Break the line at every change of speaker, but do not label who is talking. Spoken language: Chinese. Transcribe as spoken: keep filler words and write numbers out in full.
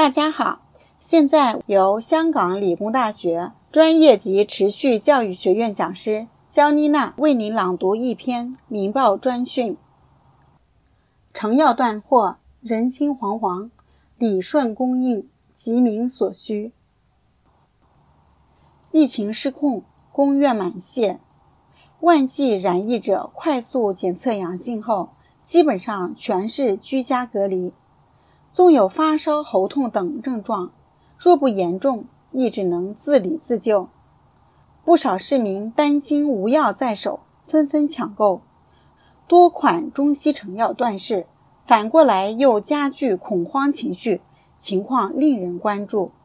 大家好，现在由香港理工大学专业级持续教育学院讲师焦妮娜为您朗读一篇民报专讯。成药断货，人心惶惶，理顺供应，急民所需。疫情失控，公院满泻，万计染疫者快速检测阳性后，基本上全是居家隔离。纵有发烧、喉痛等症状，若不严重，亦只能自理自救。不少市民担心无药在手，纷纷抢购，多款中西成药断市，反过来又加剧恐慌情绪，情况令人关注。